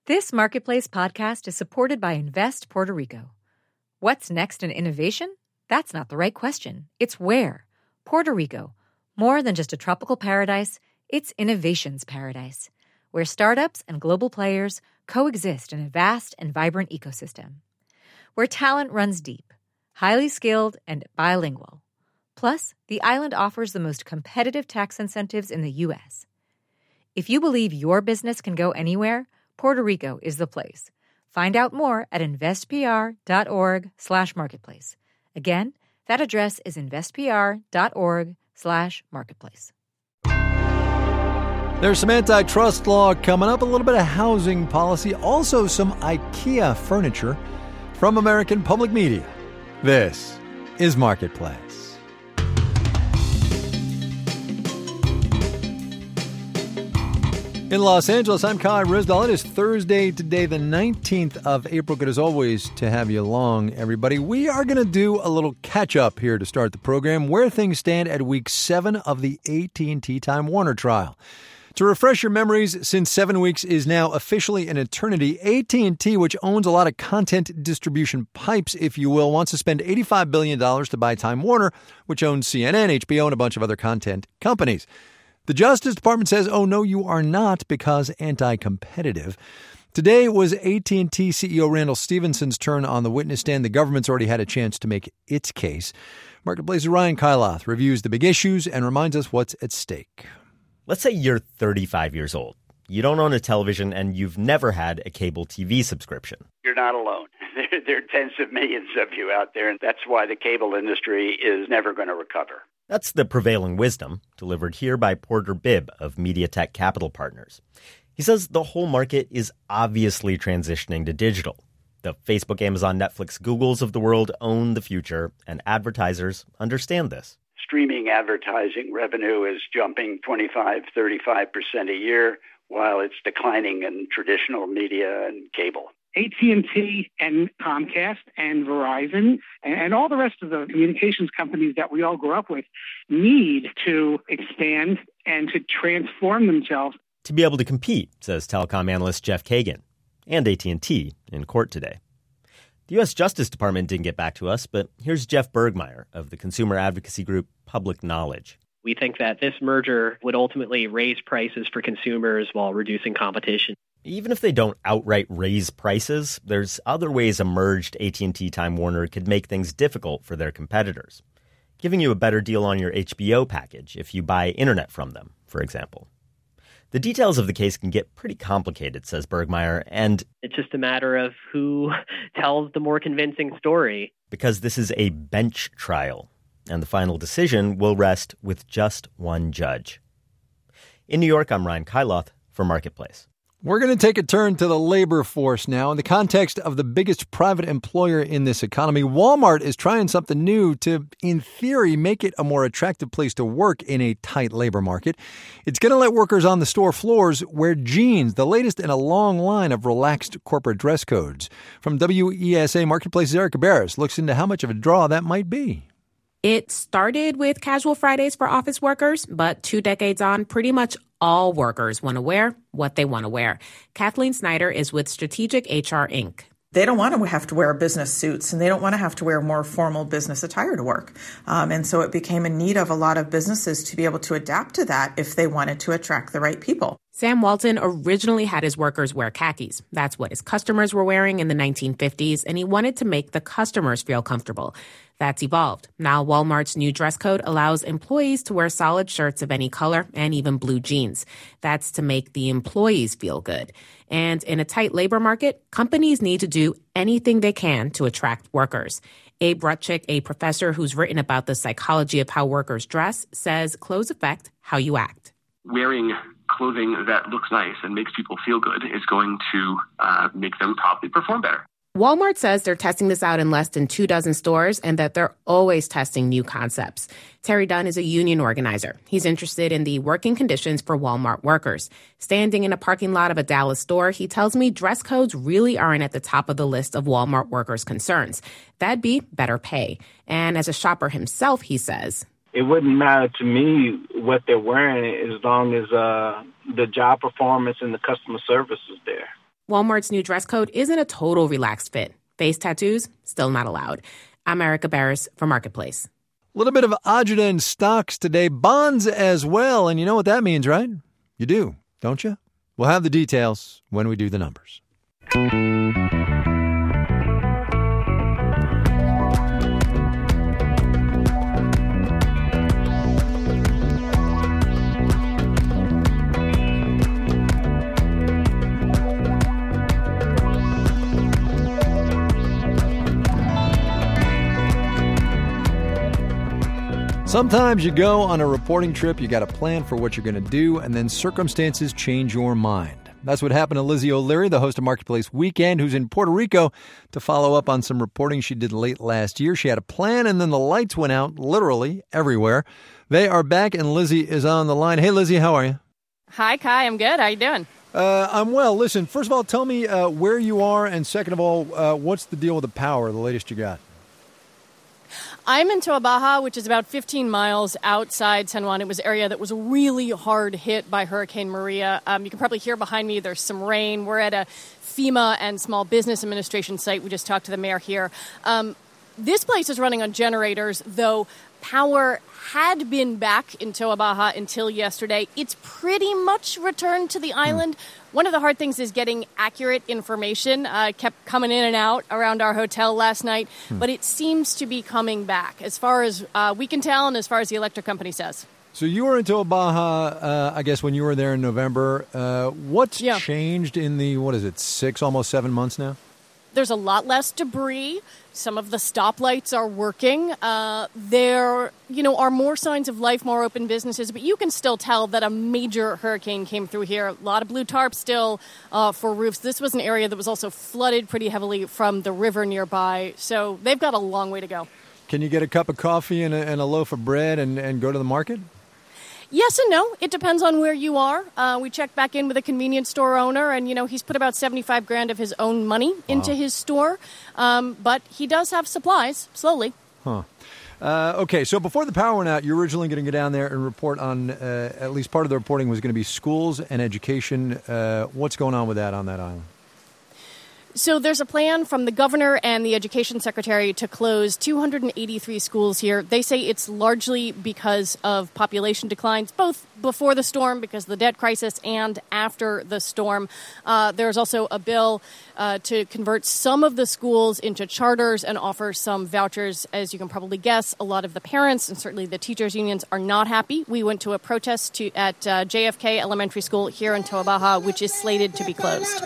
This Marketplace podcast is supported by Invest Puerto Rico. What's next in innovation? That's not the right question. It's where. Puerto Rico. More than just a tropical paradise, it's innovation's paradise, where startups and global players coexist in a vast and vibrant ecosystem. Where talent runs deep, highly skilled, and bilingual. Plus, the island offers the most competitive tax incentives in the U.S. If you believe your business can go anywhere, Puerto Rico is the place. Find out more at investpr.org/marketplace. Again, that address is investpr.org/marketplace. There's some antitrust law coming up, a little bit of housing policy, also some IKEA furniture from American Public Media. This is Marketplace. In Los Angeles, I'm Kai Ryssdal. It is Thursday today, the 19th of April. Good as always to have you along, everybody. We are going to do a little catch-up here to start the program, where things stand at week 7 of the AT&T Time Warner trial. To refresh your memories, since 7 weeks is now officially an eternity, AT&T, which owns a lot of content distribution pipes, if you will, wants to spend $85 billion to buy Time Warner, which owns CNN, HBO, and a bunch of other content companies. The Justice Department says, oh, no, you are not, because anti-competitive. Today was AT&T CEO Randall Stephenson's turn on the witness stand. The government's already had a chance to make its case. Marketplace's Ryan Kailath reviews the big issues and reminds us what's at stake. Let's say you're 35 years old. You don't own a television and you've never had a cable TV subscription. You're not alone. There are tens of millions of you out there, and that's why the cable industry is never going to recover. That's the prevailing wisdom, delivered here by Porter Bibb of MediaTek Capital Partners. He says the whole market is obviously transitioning to digital. The Facebook, Amazon, Netflix, Googles of the world own the future, and advertisers understand this. Streaming advertising revenue is jumping 25-35% a year, while it's declining in traditional media and cable. AT&T and Comcast and Verizon and all the rest of the communications companies that we all grew up with need to expand and to transform themselves. To be able to compete, says telecom analyst Jeff Kagan, and AT&T in court today. The U.S. Justice Department didn't get back to us, but here's Jeff Bergmeyer of the consumer advocacy group Public Knowledge. We think that this merger would ultimately raise prices for consumers while reducing competition. Even if they don't outright raise prices, there's other ways a merged AT&T Time Warner could make things difficult for their competitors. Giving you a better deal on your HBO package if you buy internet from them, for example. The details of the case can get pretty complicated, says Bergmeyer, and it's just a matter of who tells the more convincing story. Because this is a bench trial, and the final decision will rest with just one judge. In New York, I'm Ryan Kailath for Marketplace. We're going to take a turn to the labor force now. In the context of the biggest private employer in this economy, Walmart is trying something new to, in theory, make it a more attractive place to work in a tight labor market. It's going to let workers on the store floors wear jeans, the latest in a long line of relaxed corporate dress codes. From WESA Marketplace's Erica Barris looks into how much of a draw that might be. It started with casual Fridays for office workers, but 2 decades on, pretty much all workers want to wear what they want to wear. Kathleen Snyder is with Strategic HR Inc. They don't want to have to wear business suits, and they don't want to have to wear more formal business attire to work. And so it became a need of a lot of businesses to be able to adapt to that if they wanted to attract the right people. Sam Walton originally had his workers wear khakis. That's what his customers were wearing in the 1950s, and he wanted to make the customers feel comfortable. That's evolved. Now Walmart's new dress code allows employees to wear solid shirts of any color and even blue jeans. That's to make the employees feel good. And in a tight labor market, companies need to do anything they can to attract workers. Abe Rutchick, a professor who's written about the psychology of how workers dress, says clothes affect how you act. Wearing clothing that looks nice and makes people feel good is going to make them probably perform better. Walmart says they're testing this out in less than 24 stores and that they're always testing new concepts. Terry Dunn is a union organizer. He's interested in the working conditions for Walmart workers. Standing in a parking lot of a Dallas store, he tells me dress codes really aren't at the top of the list of Walmart workers' concerns. That'd be better pay. And as a shopper himself, he says, it wouldn't matter to me what they're wearing as long as the job performance and the customer service is there. Walmart's new dress code isn't a total relaxed fit. Face tattoos, still not allowed. I'm Erica Barris for Marketplace. A little bit of agita in stocks today, bonds as well. And you know what that means, right? You do, don't you? We'll have the details when we do the numbers. Sometimes you go on a reporting trip, you got a plan for what you're going to do, and then circumstances change your mind. That's what happened to Lizzie O'Leary, the host of Marketplace Weekend, who's in Puerto Rico to follow up on some reporting she did late last year. She had a plan, and then the lights went out literally everywhere. They are back, and Lizzie is on the line. Hey, Lizzie, how are you? Hi, Kai. I'm good. How you doing? I'm well. Listen, first of all, tell me where you are, and second of all, what's the deal with the power, the latest you got? I'm in Toa Baja, which is about 15 miles outside San Juan. It was an area that was really hard hit by Hurricane Maria. You can probably hear behind me there's some rain. We're at a FEMA and Small Business Administration site. We just talked to the mayor here. This place is running on generators, though power had been back in Toa Baja until yesterday. It's pretty much returned to the island. One of the hard things is getting accurate information. Kept coming in and out around our hotel last night, but it seems to be coming back as far as we can tell and as far as the electric company says. So you were in Toa Baja, I guess, when you were there in November. What's changed in the, almost 7 months now? There's a lot less debris. Some of the stoplights are working. There, are more signs of life, more open businesses, but you can still tell that a major hurricane came through here. A lot of blue tarp still for roofs. This was an area that was also flooded pretty heavily from the river nearby, so they've got a long way to go. Can you get a cup of coffee and a loaf of bread and go to the market? Yes and no. It depends on where you are. We checked back in with a convenience store owner, and, he's put about $75,000 of his own money into his store. But he does have supplies, slowly. Okay, so before the power went out, you were originally going to go down there and report on, at least part of the reporting was going to be schools and education. What's going on with that on that island? So there's a plan from the governor and the education secretary to close 283 schools here. They say it's largely because of population declines, both before the storm because of the debt crisis and after the storm. There's also a bill to convert some of the schools into charters and offer some vouchers. As you can probably guess, a lot of the parents and certainly the teachers' unions are not happy. We went to a protest at JFK Elementary School here in Toa Baja, which is slated to be closed.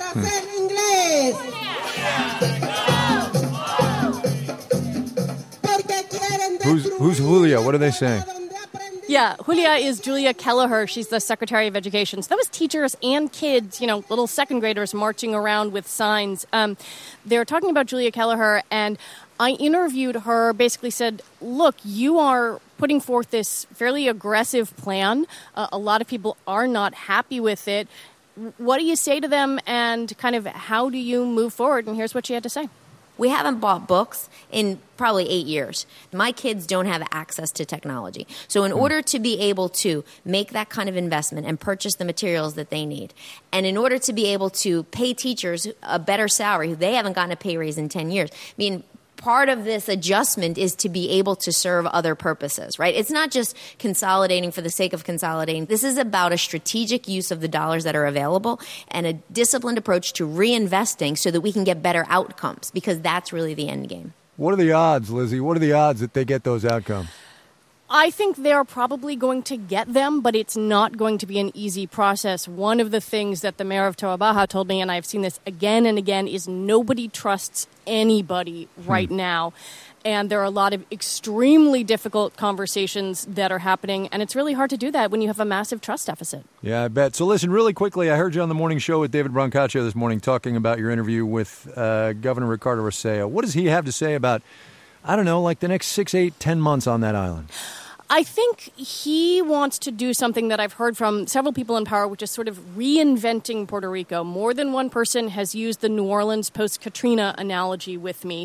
Who's Julia? What are they saying? Yeah, Julia is Julia Kelleher. She's the Secretary of Education. So that was teachers and kids, little second graders marching around with signs. They're talking about Julia Kelleher, and I interviewed her, basically said, look, you are putting forth this fairly aggressive plan. A lot of people are not happy with it. What do you say to them, and kind of how do you move forward? And here's what she had to say. We haven't bought books in probably 8 years. My kids don't have access to technology. So in order to be able to make that kind of investment and purchase the materials that they need, and in order to be able to pay teachers a better salary, they haven't gotten a pay raise in 10 years. I mean, part of this adjustment is to be able to serve other purposes, right? It's not just consolidating for the sake of consolidating. This is about a strategic use of the dollars that are available and a disciplined approach to reinvesting so that we can get better outcomes, because that's really the end game. What are the odds, Lizzie? What are the odds that they get those outcomes? I think they're probably going to get them, but it's not going to be an easy process. One of the things that the mayor of Toa Baja told me, and I've seen this again and again, is nobody trusts anybody right now. And there are a lot of extremely difficult conversations that are happening, and it's really hard to do that when you have a massive trust deficit. Yeah, I bet. So listen, really quickly, I heard you on the morning show with David Brancaccio this morning talking about your interview with Governor Ricardo Rossello. What does he have to say about, I don't know, like the next 6, 8, 10 months on that island? I think he wants to do something that I've heard from several people in power, which is sort of reinventing Puerto Rico. More than one person has used the New Orleans post-Katrina analogy with me.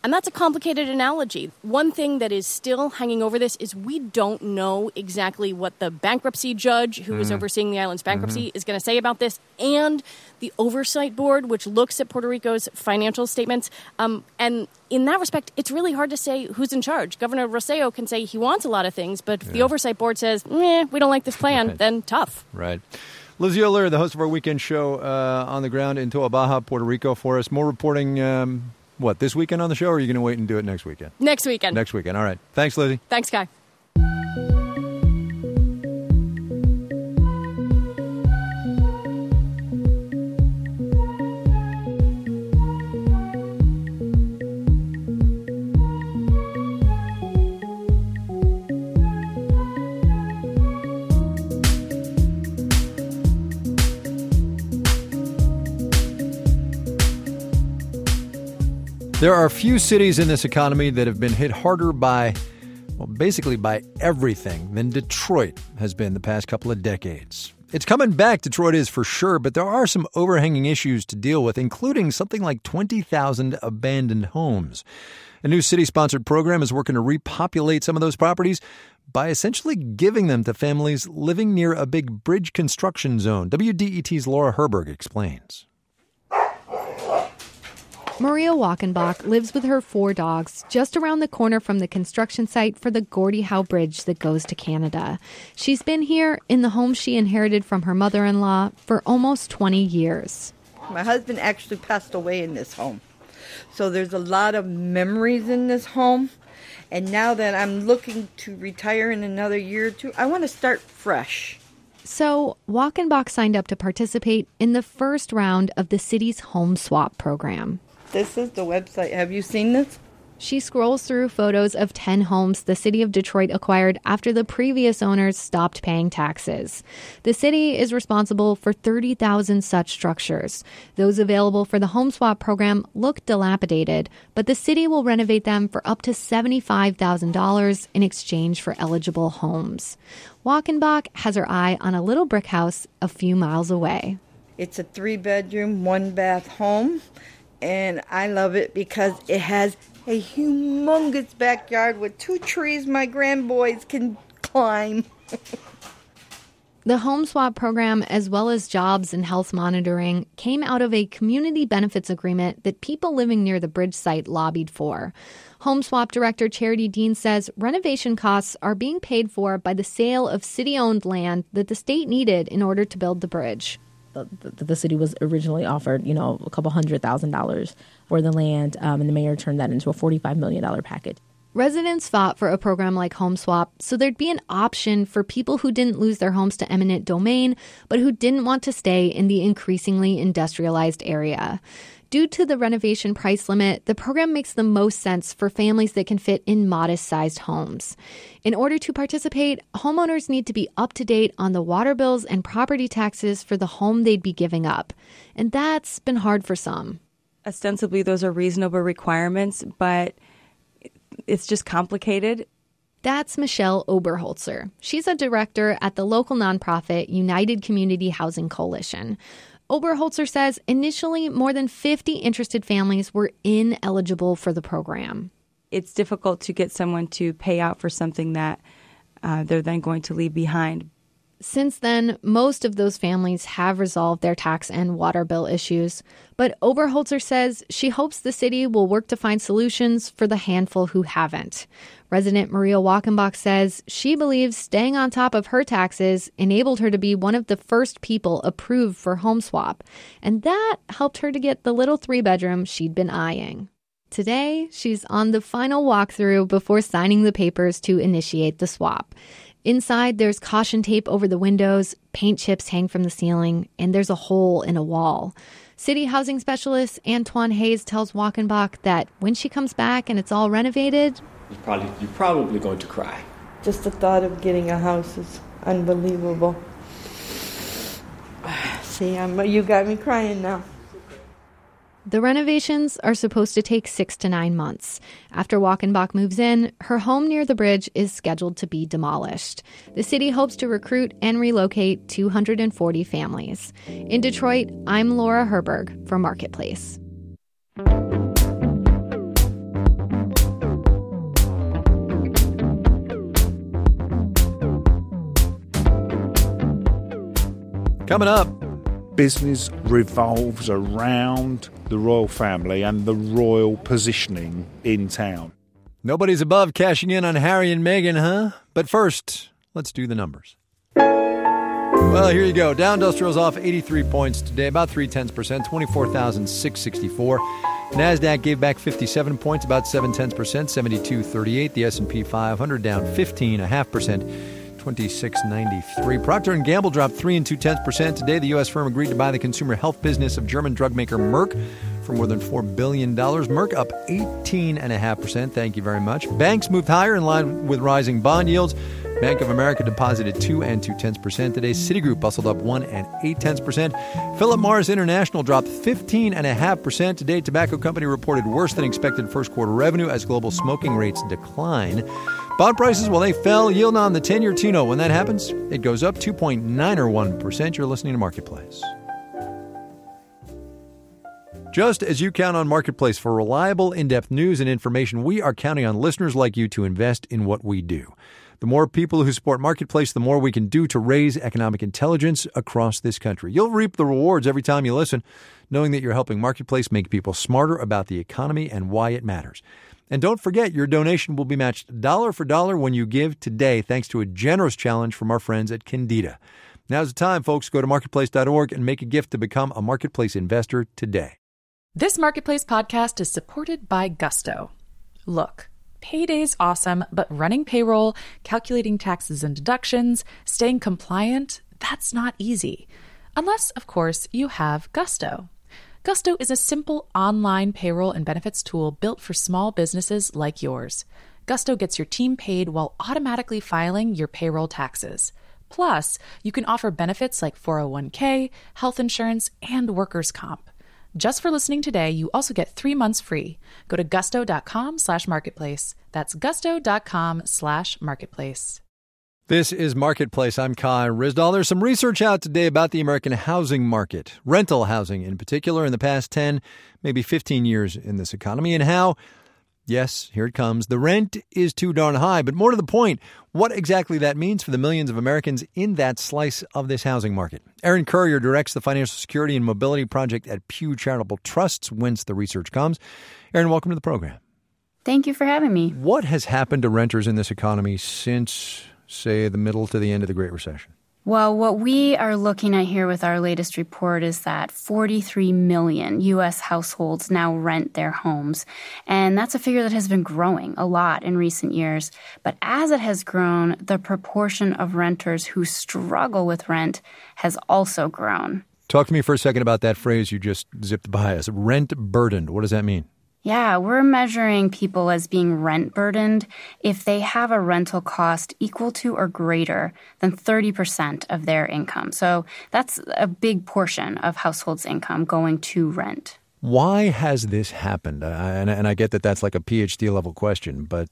And that's a complicated analogy. One thing that is still hanging over this is we don't know exactly what the bankruptcy judge who is overseeing the island's bankruptcy is going to say about this, and the oversight board, which looks at Puerto Rico's financial statements. And in that respect, it's really hard to say who's in charge. Governor Rosselló can say he wants a lot of things, but if the oversight board says, we don't like this plan, then tough. Right. Lizzie O'Leary, the host of our weekend show on the ground in Toa Baja, Puerto Rico for us. More reporting, this weekend on the show, or are you going to wait and do it next weekend? Next weekend. Next weekend. All right. Thanks, Lizzie. Thanks, Guy. There are a few cities in this economy that have been hit harder by everything than Detroit has been the past couple of decades. It's coming back, Detroit is for sure, but there are some overhanging issues to deal with, including something like 20,000 abandoned homes. A new city-sponsored program is working to repopulate some of those properties by essentially giving them to families living near a big bridge construction zone. WDET's Laura Herberg explains. Maria Walkenbach lives with her 4 dogs just around the corner from the construction site for the Gordie Howe Bridge that goes to Canada. She's been here in the home she inherited from her mother-in-law for almost 20 years. My husband actually passed away in this home. So there's a lot of memories in this home. And now that I'm looking to retire in another year or two, I want to start fresh. So Walkenbach signed up to participate in the first round of the city's home swap program. This is the website. Have you seen this? She scrolls through photos of 10 homes the city of Detroit acquired after the previous owners stopped paying taxes. The city is responsible for 30,000 such structures. Those available for the home swap program look dilapidated, but the city will renovate them for up to $75,000 in exchange for eligible homes. Walkenbach has her eye on a little brick house a few miles away. It's a 3-bedroom, 1-bath home. And I love it because it has a humongous backyard with 2 trees my grandboys can climb. The home swap program, as well as jobs and health monitoring, came out of a community benefits agreement that people living near the bridge site lobbied for. Home swap director Charity Dean says renovation costs are being paid for by the sale of city-owned land that the state needed in order to build the bridge. The city was originally offered, a couple $100,000 for the land, and the mayor turned that into a $45 million package. Residents fought for a program like Home Swap so there'd be an option for people who didn't lose their homes to eminent domain, but who didn't want to stay in the increasingly industrialized area. Due to the renovation price limit, the program makes the most sense for families that can fit in modest-sized homes. In order to participate, homeowners need to be up to date on the water bills and property taxes for the home they'd be giving up. And that's been hard for some. Ostensibly, those are reasonable requirements, but it's just complicated. That's Michelle Oberholzer. She's a director at the local nonprofit United Community Housing Coalition. Oberholzer says initially more than 50 interested families were ineligible for the program. It's difficult to get someone to pay out for something that they're then going to leave behind. Since then, most of those families have resolved their tax and water bill issues. But Oberholzer says she hopes the city will work to find solutions for the handful who haven't. Resident Maria Walkenbach says she believes staying on top of her taxes enabled her to be one of the first people approved for home swap. And that helped her to get the little 3-bedroom she'd been eyeing. Today, she's on the final walkthrough before signing the papers to initiate the swap. Inside, there's caution tape over the windows, paint chips hang from the ceiling, and there's a hole in a wall. City housing specialist Antoine Hayes tells Walkenbach that when she comes back and it's all renovated, you're probably going to cry. Just the thought of getting a house is unbelievable. See, you got me crying now. The renovations are supposed to take 6 to 9 months. After Walkenbach moves in, her home near the bridge is scheduled to be demolished. The city hopes to recruit and relocate 240 families. In Detroit, I'm Laura Herberg for Marketplace. Coming up, business revolves around the royal family and the royal positioning in town. Nobody's above cashing in on Harry and Meghan, huh? But first, let's do the numbers. Well, here you go. Dow Industrial's off 83 points today, about 0.3%, 24,664. NASDAQ gave back 57 points, about 0.7%, 72.38. The S&P 500 down 15.5%, 26.93. Procter & Gamble dropped 3 2/10%. Today, the U.S. firm agreed to buy the consumer health business of German drug maker Merck for more than $4 billion. Merck up 18.5%. Thank you very much. Banks moved higher in line with rising bond yields. Bank of America deposited 2 2/10% today. Citigroup bustled up 1 8/10%. Philip Morris International dropped 15.5%. Today, tobacco company reported worse than expected first quarter revenue as global smoking rates decline. Bond prices, well, they fell. Yield on the 10-year T-note. When that happens, it goes up 2.91%. You're listening to Marketplace. Just as you count on Marketplace for reliable, in-depth news and information, we are counting on listeners like you to invest in what we do. The more people who support Marketplace, the more we can do to raise economic intelligence across this country. You'll reap the rewards every time you listen, knowing that you're helping Marketplace make people smarter about the economy and why it matters. And don't forget, your donation will be matched dollar for dollar when you give today, thanks to a generous challenge from our friends at Candida. Now's the time, folks. Go to marketplace.org and make a gift to become a Marketplace investor today. This Marketplace podcast is supported by Gusto. Look, payday's awesome, but running payroll, calculating taxes and deductions, staying compliant, that's not easy. Unless, of course, you have Gusto. Gusto is a simple online payroll and benefits tool built for small businesses like yours. Gusto gets your team paid while automatically filing your payroll taxes. Plus, you can offer benefits like 401k, health insurance, and workers' comp. Just for listening today, you also get 3 months free. Go to gusto.com/marketplace. That's gusto.com/marketplace. This is Marketplace. I'm Kai Ryssdal. There's some research out today about the American housing market, rental housing in particular, in the past 10, maybe 15 years in this economy, and how, yes, here it comes, the rent is too darn high. But more to the point, what exactly that means for the millions of Americans in that slice of this housing market. Erin Currier directs the Financial Security and Mobility Project at Pew Charitable Trusts, whence the research comes. Erin, welcome to the program. Thank you for having me. What has happened to renters in this economy since, say, the middle to the end of the Great Recession? Well, what we are looking at here with our latest report is that 43 million U.S. households now rent their homes. And that's a figure that has been growing a lot in recent years. But as it has grown, the proportion of renters who struggle with rent has also grown. Talk to me for a second about that phrase you just zipped by us. Rent burdened. What does that mean? Yeah, we're measuring people as being rent burdened if they have a rental cost equal to or greater than 30% of their income. So that's a big portion of households' income going to rent. Why has this happened? And I get that that's like a PhD level question, but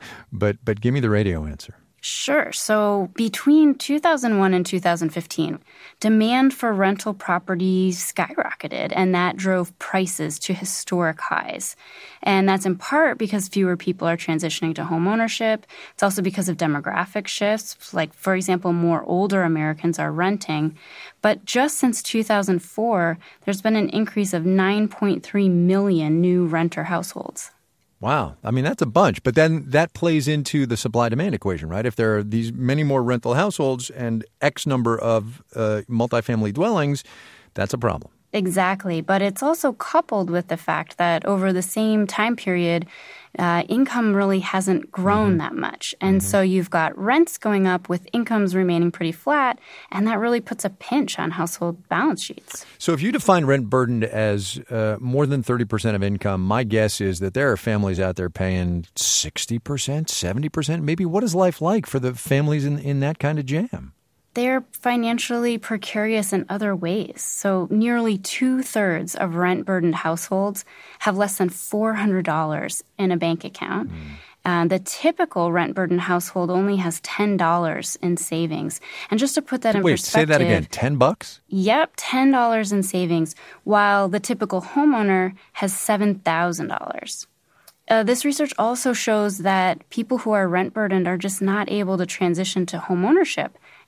give me the radio answer. Sure. So between 2001 and 2015, demand for rental properties skyrocketed, and that drove prices to historic highs. And that's in part because fewer people are transitioning to homeownership. It's also because of demographic shifts, like, for example, more older Americans are renting. But just since 2004, there's been an increase of 9.3 million new renter households. Wow. I mean, that's a bunch. But then that plays into the supply-demand equation, right? If there are these many more rental households and X number of multifamily dwellings, that's a problem. Exactly. But it's also coupled with the fact that over the same time period, income really hasn't grown that much. And so you've got rents going up with incomes remaining pretty flat, and that really puts a pinch on household balance sheets. So if you define rent burdened as more than 30% of income, my guess is that there are families out there paying 60%, 70%. Maybe what is life like for the families in that kind of jam? They're financially precarious in other ways. So nearly 2/3 of rent-burdened households have less than $400 in a bank account. The typical rent-burdened household only has $10 in savings. And just to put that in perspective... Wait, say that again. $10? Yep, $10 in savings, while the typical homeowner has $7,000. This research also shows that people who are rent-burdened are just not able to transition to homeownership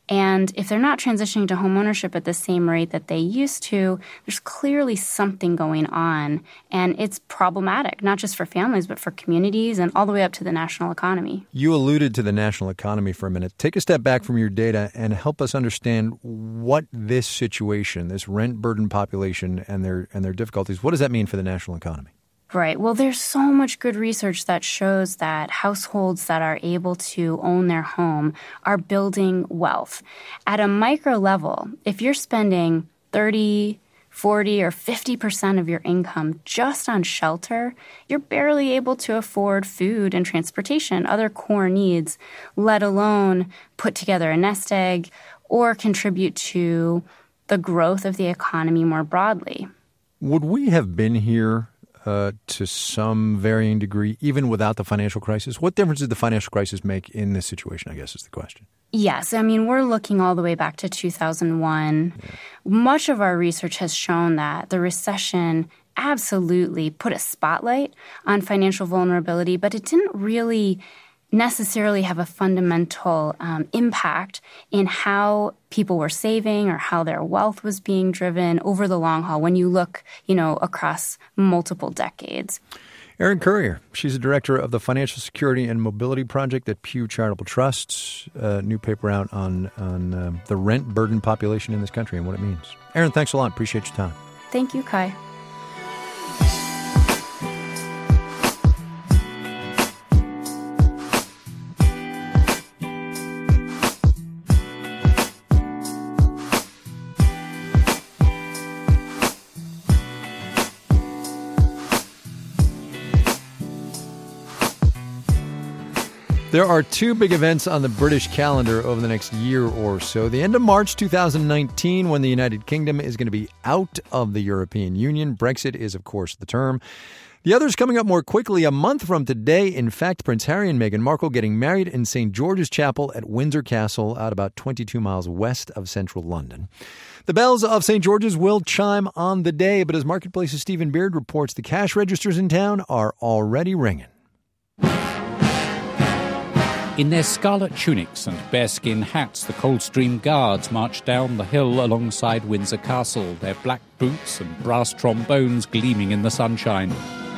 And if they're not transitioning to homeownership at the same rate that they used to, there's clearly something going on. And it's problematic, not just for families, but for communities and all the way up to the national economy. You alluded to the national economy for a minute. Take a step back from your data and help us understand what this situation, this rent-burdened population and their difficulties, what does that mean for the national economy? Right. Well, there's so much good research that shows that households that are able to own their home are building wealth. At a micro level, if you're spending 30, 40, or 50% of your income just on shelter, you're barely able to afford food and transportation, other core needs, let alone put together a nest egg or contribute to the growth of the economy more broadly. Would we have been here to some varying degree, even without the financial crisis? What difference did the financial crisis make in this situation, I guess is the question. Yes. I mean, we're looking all the way back to 2001. Yeah. Much of our research has shown that the recession absolutely put a spotlight on financial vulnerability, but it didn't really necessarily have a fundamental impact in how people were saving or how their wealth was being driven over the long haul when you look, across multiple decades. Erin Currier, she's the director of the Financial Security and Mobility Project at Pew Charitable Trusts, a new paper out on the rent-burdened population in this country and what it means. Erin, thanks a lot. Appreciate your time. Thank you, Kai. There are two big events on the British calendar over the next year or so. The end of March 2019, when the United Kingdom is going to be out of the European Union. Brexit is, of course, the term. The other is coming up more quickly, a month from today. In fact, Prince Harry and Meghan Markle getting married in St. George's Chapel at Windsor Castle, out about 22 miles west of central London. The bells of St. George's will chime on the day, but as Marketplace's Stephen Beard reports, the cash registers in town are already ringing. In their scarlet tunics and bearskin hats, the Coldstream Guards march down the hill alongside Windsor Castle, their black boots and brass trombones gleaming in the sunshine.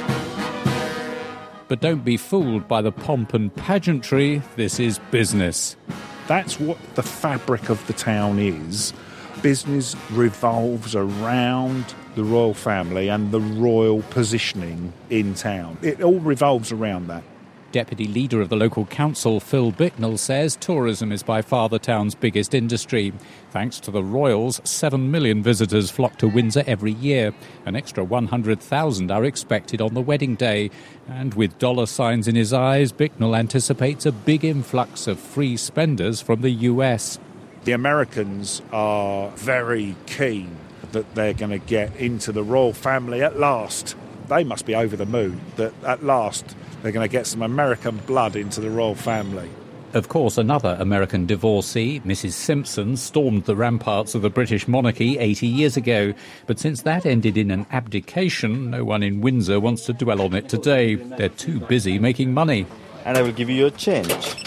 But don't be fooled by the pomp and pageantry. This is business. That's what the fabric of the town is. Business revolves around the royal family and the royal positioning in town. It all revolves around that. Deputy leader of the local council, Phil Bicknell, says tourism is by far the town's biggest industry. Thanks to the royals, 7 million visitors flock to Windsor every year. An extra 100,000 are expected on the wedding day. And with dollar signs in his eyes, Bicknell anticipates a big influx of free spenders from the US. The Americans are very keen that they're going to get into the royal family at last. They must be over the moon that at last they're going to get some American blood into the royal family. Of course, another American divorcee, Mrs. Simpson, stormed the ramparts of the British monarchy 80 years ago. But since that ended in an abdication, no one in Windsor wants to dwell on it today. They're too busy making money. And I will give you your change,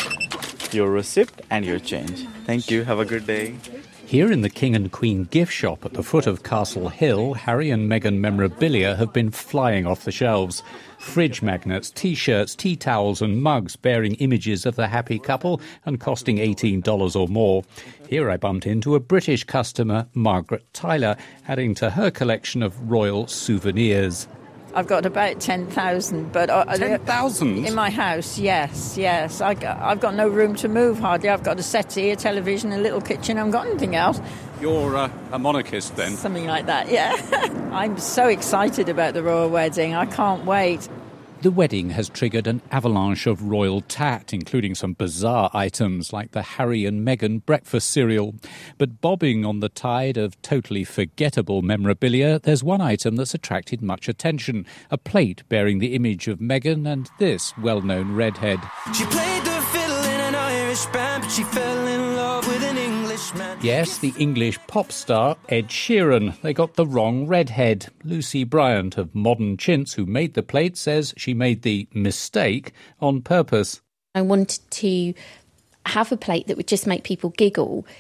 your receipt and your change. Thank you. Have a good day. Here in the King and Queen gift shop at the foot of Castle Hill, Harry and Meghan memorabilia have been flying off the shelves. Fridge magnets, T-shirts, tea towels and mugs bearing images of the happy couple and costing $18 or more. Here I bumped into a British customer, Margaret Tyler, adding to her collection of royal souvenirs. I've got about 10,000, but 10,000 in my house. Yes. I've got no room to move hardly. I've got a settee, a television, a little kitchen. I haven't got anything else. You're a monarchist then? Something like that, yeah. I'm so excited about the royal wedding. I can't wait. The wedding has triggered an avalanche of royal tat, including some bizarre items like the Harry and Meghan breakfast cereal. But bobbing on the tide of totally forgettable memorabilia, there's one item that's attracted much attention, a plate bearing the image of Meghan and this well-known redhead. She played the fiddle in an Irish band, but she fell in love with an Englishman. Yes, the English pop star Ed Sheeran. They got the wrong redhead. Lucy Bryant of Modern Chintz, who made the plate, says she made the mistake on purpose. I wanted to have a plate that would just make people giggle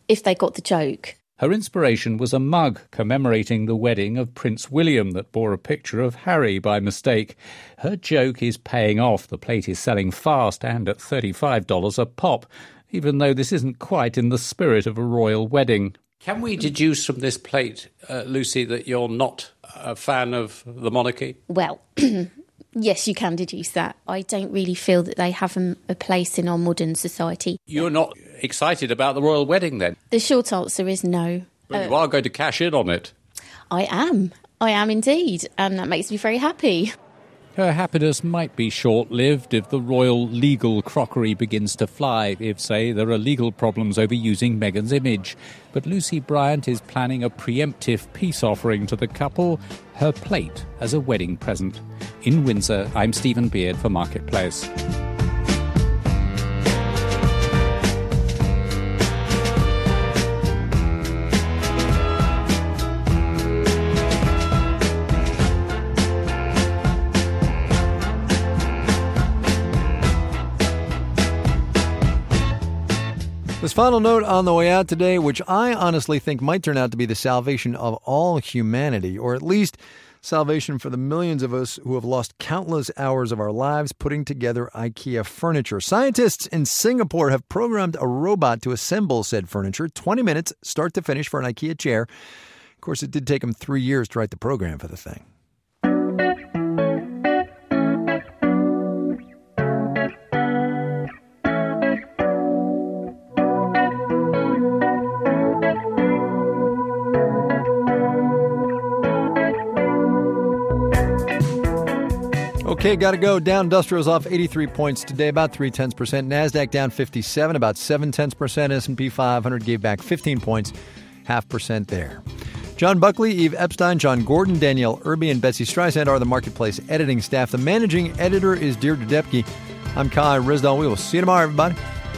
if they got the joke. Her inspiration was a mug commemorating the wedding of Prince William that bore a picture of Harry by mistake. Her joke is paying off. The plate is selling fast and at $35 a pop, even though this isn't quite in the spirit of a royal wedding. Can we deduce from this plate, Lucy, that you're not a fan of the monarchy? Well, yes, you can deduce that. I don't really feel that they have a place in our modern society. You're not excited about the royal wedding, then? The short answer is no. Well, you are going to cash in on it. I am. I am indeed, and that makes me very happy. Her happiness might be short-lived if the royal legal crockery begins to fly, if, say, there are legal problems over using Meghan's image. But Lucy Bryant is planning a preemptive peace offering to the couple, her plate as a wedding present. In Windsor, I'm Stephen Beard for Marketplace. This final note on the way out today, which I honestly think might turn out to be the salvation of all humanity, or at least salvation for the millions of us who have lost countless hours of our lives putting together IKEA furniture. Scientists in Singapore have programmed a robot to assemble said furniture, 20 minutes, start to finish for an IKEA chair. Of course, it did take them 3 years to write the program for the thing. Okay, got to go. Dow Industrial's off 83 points today, about 0.3%. NASDAQ down 57, about 0.7%. S&P 500 gave back 15 points, 0.5% there. John Buckley, Eve Epstein, John Gordon, Danielle Irby, and Betsy Streisand are the Marketplace editing staff. The managing editor is Deirdre Depke. I'm Kai Risdall. We will see you tomorrow, everybody.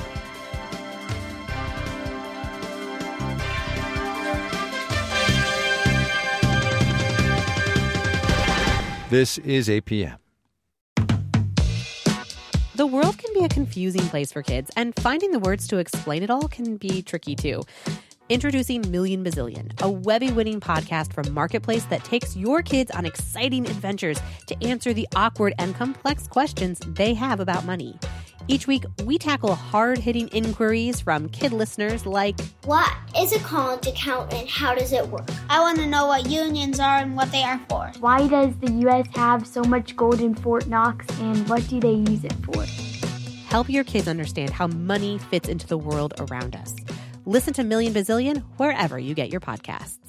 This is APM. The world can be a confusing place for kids, and finding the words to explain it all can be tricky too. Introducing Million Bazillion, a Webby-winning podcast from Marketplace that takes your kids on exciting adventures to answer the awkward and complex questions they have about money. Each week, we tackle hard-hitting inquiries from kid listeners like, what is a college account and how does it work? I want to know what unions are and what they are for. Why does the U.S. have so much gold in Fort Knox and what do they use it for? Help your kids understand how money fits into the world around us. Listen to Million Bazillion wherever you get your podcasts.